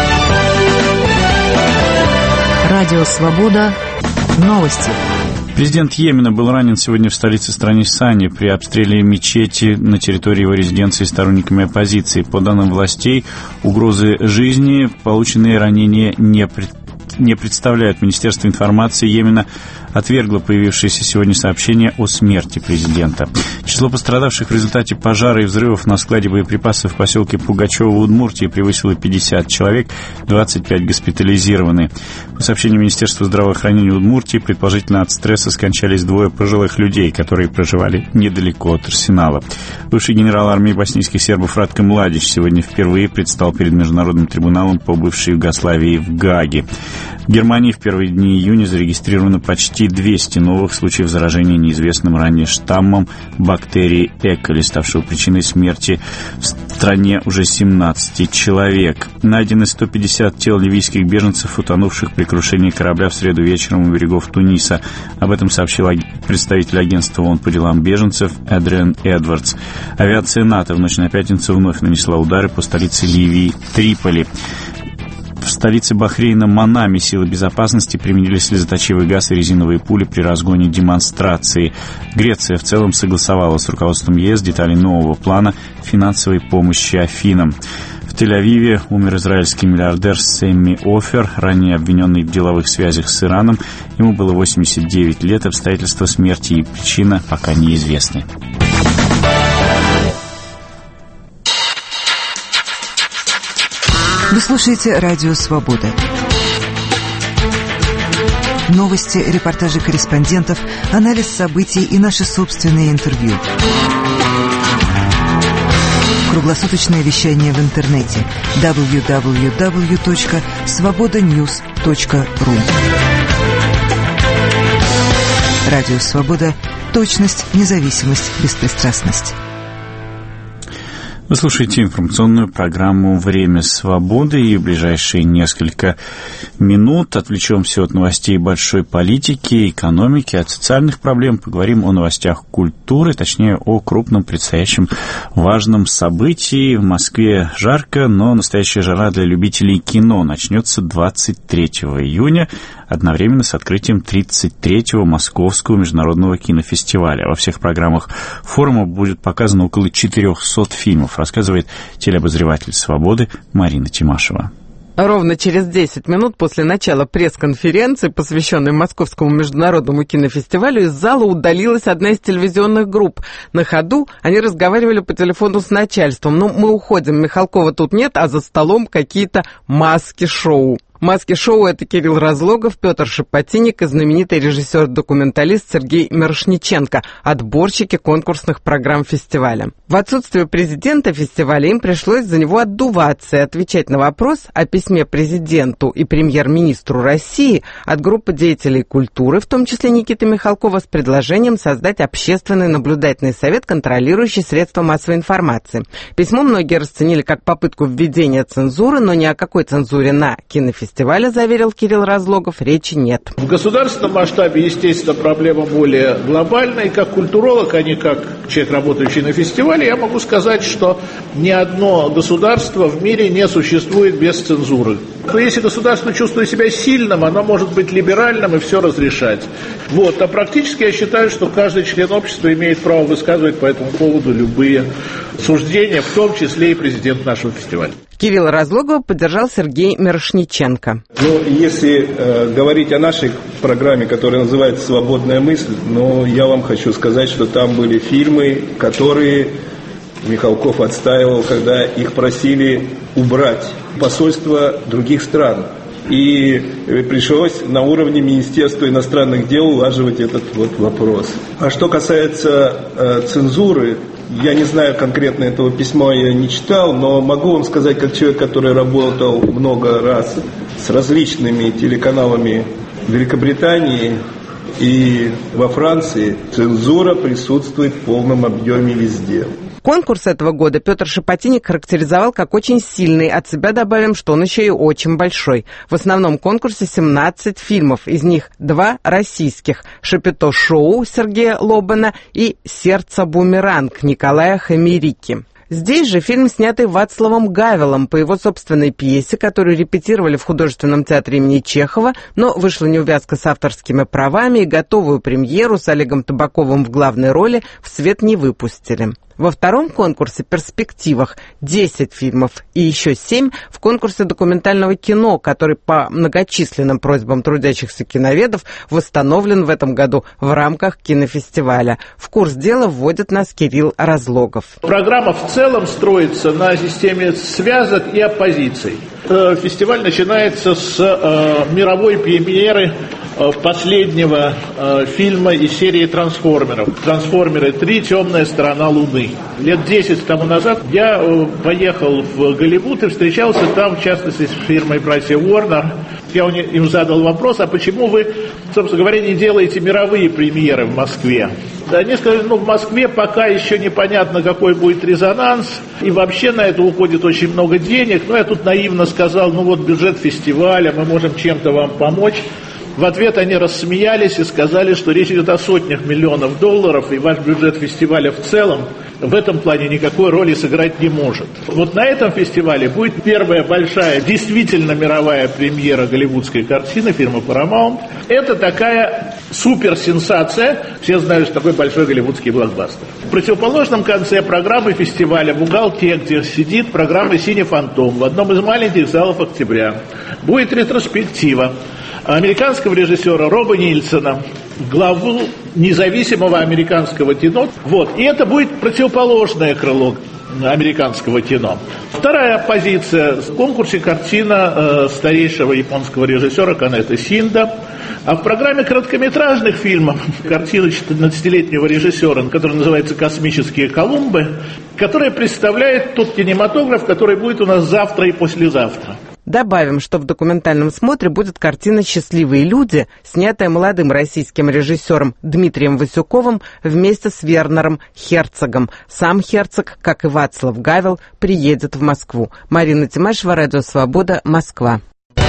Радио Свобода. Новости. Президент Йемена был ранен сегодня в столице страны Сани при обстреле мечети на территории его резиденции сторонниками оппозиции. По данным властей, угрозы жизни, полученные ранения не, пред... не представляют. Министерство информации Йемена отвергло появившееся сегодня сообщение о смерти президента. Число пострадавших в результате пожара и взрывов на складе боеприпасов в поселке Пугачево в Удмуртии превысило пятьдесят человек, двадцать пять госпитализированы. По сообщению Министерства здравоохранения Удмуртии, предположительно от стресса скончались двое пожилых людей, которые проживали недалеко от арсенала. Бывший генерал армии боснийских сербов Ратко Младич сегодня впервые предстал перед Международным трибуналом по бывшей Югославии в Гааге. В Германии в первые дни июня зарегистрировано почти двести новых случаев заражения неизвестным ранее штаммом бактерии Э. коли, ставшего причиной смерти в стране уже семнадцати человек. Найдены сто пятьдесят тел ливийских беженцев, утонувших при крушении корабля в среду вечером у берегов Туниса. Об этом сообщил представитель агентства ООН по делам беженцев Эдриан Эдвардс. Авиация НАТО в ночь на пятницу вновь нанесла удары по столице Ливии Триполи. В столице Бахрейна Манаме силы безопасности применили слезоточивый газ и резиновые пули при разгоне демонстрации. Греция в целом согласовала с руководством ЕС детали нового плана финансовой помощи Афинам. В Тель-Авиве умер израильский миллиардер Сэмми Офер, ранее обвиненный в деловых связях с Ираном. Ему было восемьдесят девять лет, обстоятельства смерти и причина пока неизвестны. Вы слушаете «Радио Свобода». Новости, репортажи корреспондентов, анализ событий и наши собственные интервью. Круглосуточное вещание в интернете дабл ю дабл ю дабл ю точка свобода ньюс точка ру. Радио Свобода. Точность, независимость, беспристрастность. Вы слушаете информационную программу «Время свободы», и в ближайшие несколько минут отвлечемся от новостей большой политики, экономики, от социальных проблем. Поговорим о новостях культуры, точнее, о крупном предстоящем важном событии. В Москве жарко, но настоящая жара для любителей кино начнется двадцать третьего июня, одновременно с открытием тридцать третьего Московского международного кинофестиваля. Во всех программах форума будет показано около четырехсот фильмов, рассказывает телеобозреватель «Свободы» Марина Тимашева. Ровно через десять минут после начала пресс-конференции, посвященной Московскому международному кинофестивалю, из зала удалилась одна из телевизионных групп. На ходу они разговаривали по телефону с начальством. «Ну, мы уходим, Михалкова тут нет, а за столом какие-то маски-шоу». Маски-шоу — это Кирилл Разлогов, Петр Шепотинник и знаменитый режиссер-документалист Сергей Мирошниченко, отборщики конкурсных программ фестиваля. В отсутствие президента фестиваля им пришлось за него отдуваться и отвечать на вопрос о письме президенту и премьер-министру России от группы деятелей культуры, в том числе Никиты Михалкова, с предложением создать общественный наблюдательный совет, контролирующий средства массовой информации. Письмо многие расценили как попытку введения цензуры, но ни о какой цензуре на кинофестивале, фестиваля, заверил Кирилл Разлогов, речи нет. В государственном масштабе, естественно, проблема более глобальная. И как культуролог, а не как человек, работающий на фестивале, я могу сказать, что ни одно государство в мире не существует без цензуры. Но если государство чувствует себя сильным, оно может быть либеральным и все разрешать. Вот. А практически я считаю, что каждый член общества имеет право высказывать по этому поводу любые суждения, в том числе и президент нашего фестиваля. Кирилла Разлогова поддержал Сергей Мирошниченко. Ну, если э, говорить о нашей программе, которая называется «Свободная мысль», ну, я вам хочу сказать, что там были фильмы, которые Михалков отстаивал, когда их просили убрать посольства других стран. И пришлось на уровне Министерства иностранных дел улаживать этот вот вопрос. А что касается э, цензуры, я не знаю конкретно этого письма, я не читал, но могу вам сказать, как человек, который работал много раз с различными телеканалами в Великобритании и во Франции, цензура присутствует в полном объеме везде. Конкурс этого года Петр Шепотинник характеризовал как очень сильный. От себя добавим, что он еще и очень большой. В основном конкурсе семнадцать фильмов, из них два российских: «Шапито-шоу» Сергея Лобана и «Сердце-бумеранг» Николая Хамерики. Здесь же фильм, снятый Вацлавом Гавелом по его собственной пьесе, которую репетировали в художественном театре имени Чехова, но вышла неувязка с авторскими правами, и готовую премьеру с Олегом Табаковым в главной роли в свет не выпустили. Во втором конкурсе «Перспективах» десять фильмов и еще семь в конкурсе документального кино, который по многочисленным просьбам трудящихся киноведов восстановлен в этом году в рамках кинофестиваля. В курс дела вводит нас Кирилл Разлогов. Программа в целом строится на системе связок и оппозиций. Фестиваль начинается с э, мировой премьеры э, последнего э, фильма из серии «Трансформеров». «Трансформеры три. Темная сторона Луны». Лет десять тому назад я э, поехал в Голливуд и встречался там, в частности, с фирмой братья Уорнер. Я им задал вопрос, а почему вы, собственно говоря, не делаете мировые премьеры в Москве? Они сказали, ну, в Москве пока еще непонятно, какой будет резонанс, и вообще на это уходит очень много денег. Ну, я тут наивно сказал, ну, вот бюджет фестиваля, мы можем чем-то вам помочь. В ответ они рассмеялись и сказали, что речь идет о сотнях миллионов долларов, и ваш бюджет фестиваля в целом в этом плане никакой роли сыграть не может. Вот на этом фестивале будет первая большая, действительно мировая премьера голливудской картины фирмы Paramount. Это такая суперсенсация. Все знают, что такой большой голливудский блокбастер. В противоположном конце программы фестиваля, в уголке, где сидит программа «Синий фантом», в одном из маленьких залов «Октября», будет ретроспектива американского режиссера Роба Нильсона, главу независимого американского кино. Вот. И это будет противоположное крыло американского кино. Вторая позиция в конкурсе картина э, старейшего японского режиссера Канета Синда. А в программе короткометражных фильмов картина четырнадцатилетнего режиссера, которая называется «Космические Колумбы», которая представляет тот кинематограф, который будет у нас завтра и послезавтра. Добавим, что в документальном смотре будет картина «Счастливые люди», снятая молодым российским режиссером Дмитрием Васюковым вместе с Вернером Херцогом. Сам Херцог, как и Вацлав Гавел, приедет в Москву. Марина Тимашева, Радио Свобода, Москва.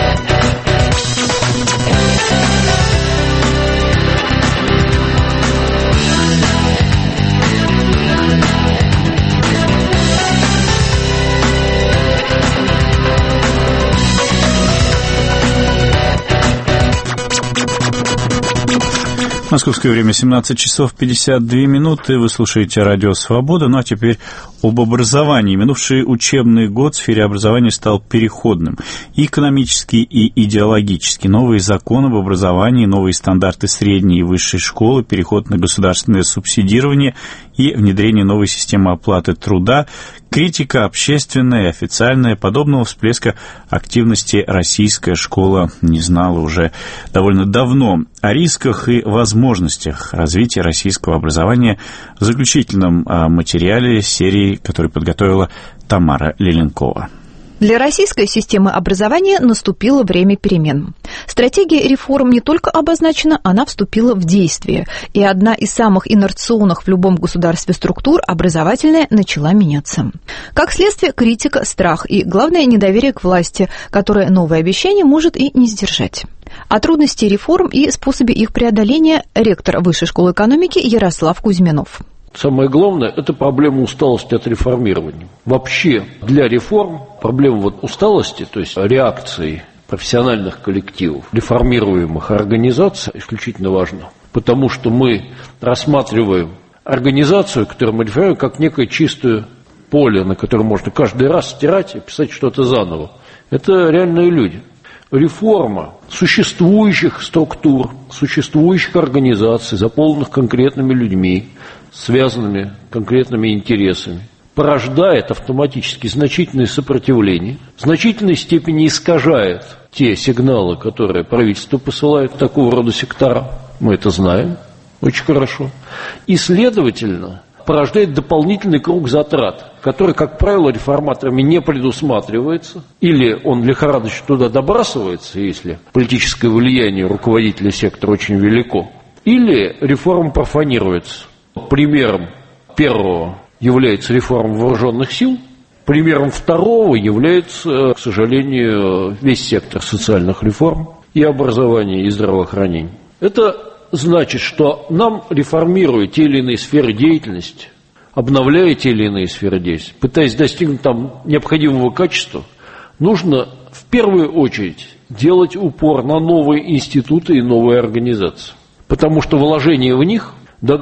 Московское время семнадцать часов пятьдесят две минуты. Вы слушаете Радио Свобода. Ну а теперь об образовании. Минувший учебный год в сфере образования стал переходным. И экономически, и идеологически. Новые законы об образовании, новые стандарты средней и высшей школы, переход на государственное субсидирование и внедрение новой системы оплаты труда, критика общественная и официальная. Подобного всплеска активности российская школа не знала уже довольно давно. О рисках и возможностях развития российского образования в заключительном материале серии, который подготовила Тамара Леленкова. Для российской системы образования наступило время перемен. Стратегия реформ не только обозначена, она вступила в действие. И одна из самых инерционных в любом государстве структур, образовательная, начала меняться. Как следствие, критика, страх и, главное, недоверие к власти, которое новое обещание может и не сдержать. О трудности реформ и способе их преодоления ректор Высшей школы экономики Ярослав Кузьминов. Самое главное – это проблема усталости от реформирования. Вообще для реформ проблема вот усталости, то есть реакции профессиональных коллективов, реформируемых организаций исключительно важна. Потому что мы рассматриваем организацию, которую мы реформируем, как некое чистое поле, на котором можно каждый раз стирать и писать что-то заново. Это реальные люди. Реформа существующих структур, существующих организаций, заполненных конкретными людьми, связанными конкретными интересами, порождает автоматически значительное сопротивление, в значительной степени искажает те сигналы, которые правительство посылает такого рода секторам. Мы это знаем очень хорошо. И, следовательно, порождает дополнительный круг затрат, который, как правило, реформаторами не предусматривается, или он лихорадочно туда добрасывается, если политическое влияние руководителя сектора очень велико, или реформа профанируется. Примером первого является реформа вооруженных сил, примером второго является, к сожалению, весь сектор социальных реформ и образования, и здравоохранения. Это значит, что нам, реформируя те или иные сферы деятельности, обновляя те или иные сферы деятельности, пытаясь достигнуть там необходимого качества, нужно в первую очередь делать упор на новые институты и новые организации. Потому что вложения в них дадут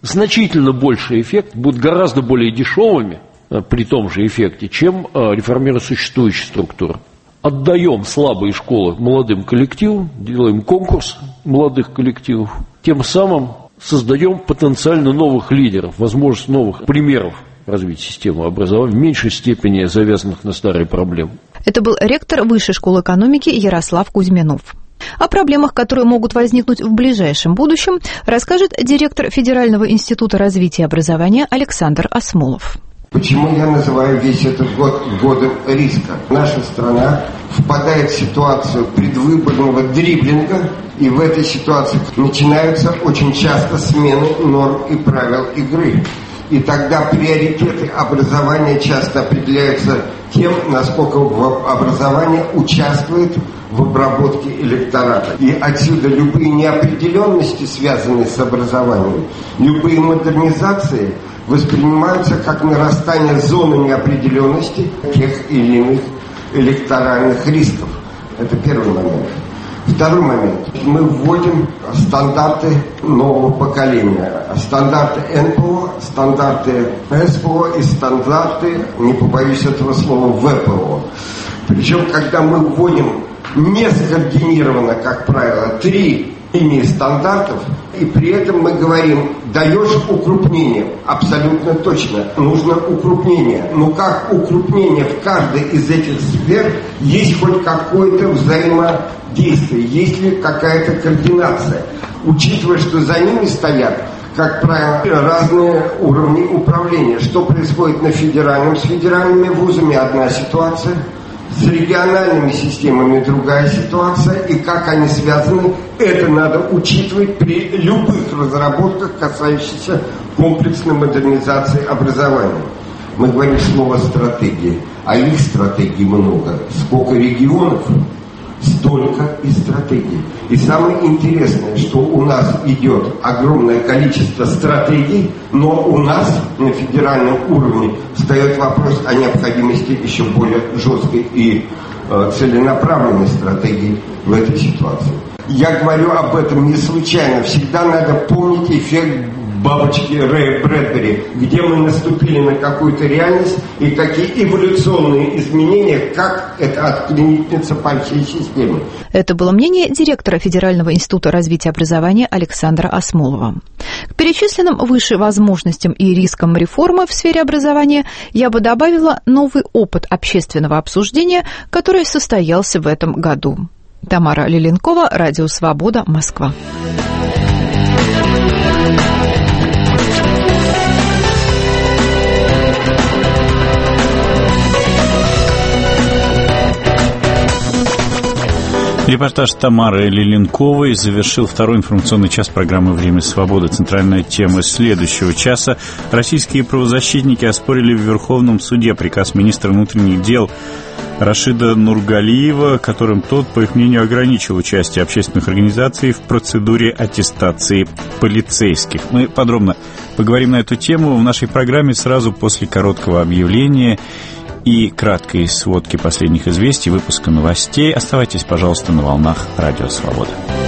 значительно больший эффект, будут гораздо более дешевыми при том же эффекте, чем реформировать существующие структуры. Отдаем слабые школы молодым коллективам, делаем конкурс молодых коллективов, тем самым создаем потенциально новых лидеров, возможность новых примеров развития системы образования, в меньшей степени завязанных на старые проблемы. Это был ректор Высшей школы экономики Ярослав Кузьминов. О проблемах, которые могут возникнуть в ближайшем будущем, расскажет директор Федерального института развития образования Александр Осмолов. Почему я называю весь этот год годом риска? Наша страна впадает в ситуацию предвыборного дриблинга, и в этой ситуации начинаются очень часто смены норм и правил игры. И тогда приоритеты образования часто определяются тем, насколько образование участвует в обработке электората. И отсюда любые неопределенности, связанные с образованием, любые модернизации воспринимаются как нарастание зоны неопределенности тех или иных электоральных рисков. Это первый момент. Второй момент. Мы вводим стандарты нового поколения. Стандарты эн пэ о, стандарты эс пэ о и стандарты, не побоюсь этого слова, вэ пэ о. Причем, когда мы вводим не скоординированно, как правило, три линии стандартов, и при этом мы говорим, даешь укрупнение, абсолютно точно, нужно укрупнение. Но как укрупнение в каждой из этих сфер есть хоть какое-то взаимодействие, есть ли какая-то координация, учитывая, что за ними стоят, как правило, разные уровни управления. Что происходит на федеральном? С федеральными вузами одна ситуация, с региональными системами другая ситуация, и как они связаны, это надо учитывать при любых разработках, касающихся комплексной модернизации образования. Мы говорим слово «стратегии», а их стратегий много. Сколько регионов, столько и стратегий. И самое интересное, что у нас идет огромное количество стратегий, но у нас на федеральном уровне встает вопрос о необходимости еще более жесткой и э, целенаправленной стратегии в этой ситуации. Я говорю об этом не случайно. Всегда надо помнить эффект бабочки Рэя Брэдбери, где мы наступили на какую-то реальность и какие эволюционные изменения, как это откликнется по всей системе. Это было мнение директора Федерального института развития образования Александра Осмолова. К перечисленным выше возможностям и рискам реформы в сфере образования я бы добавила новый опыт общественного обсуждения, который состоялся в этом году. Тамара Лиленкова, Радио Свобода, Москва. Репортаж Тамары Лиленковой завершил второй информационный час программы «Время свободы». Центральная тема следующего часа. Российские правозащитники оспорили в Верховном суде приказ министра внутренних дел Рашида Нургалиева, которым тот, по их мнению, ограничил участие общественных организаций в процедуре аттестации полицейских. Мы подробно поговорим на эту тему в нашей программе сразу после короткого объявления и краткой сводки последних известий, выпуска новостей. Оставайтесь, пожалуйста, на волнах Радио Свобода.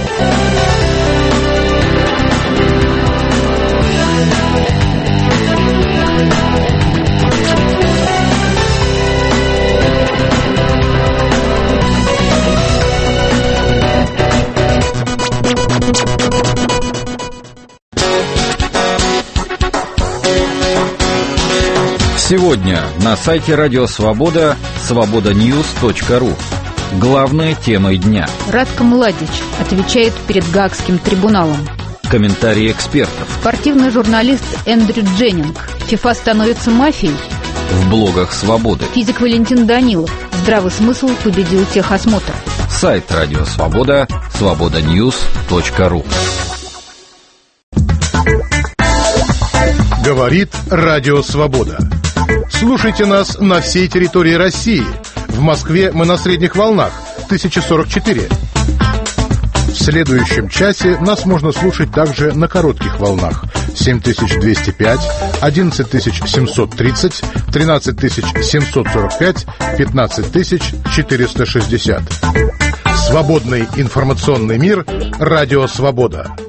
Сегодня на сайте Радио Свобода свобода ньюс точка ру. Главной темой дня. Радко Младич отвечает перед Гаагским трибуналом. Комментарии экспертов. Спортивный журналист Эндрю Дженнинг. ФИФА становится мафией. В блогах Свободы. Физик Валентин Данилов. Здравый смысл победил техосмотр. Сайт Радио Свобода свобода ньюс точка ру. Говорит Радио Свобода. Слушайте нас на всей территории России. В Москве мы на средних волнах тысяча сорок четыре. В следующем часе нас можно слушать также на коротких волнах семь тысяч двести пять, одиннадцать тысяч семьсот тридцать, тринадцать тысяч семьсот сорок пять, пятнадцать тысяч четыреста шестьдесят. Свободный информационный мир. Радио Свобода.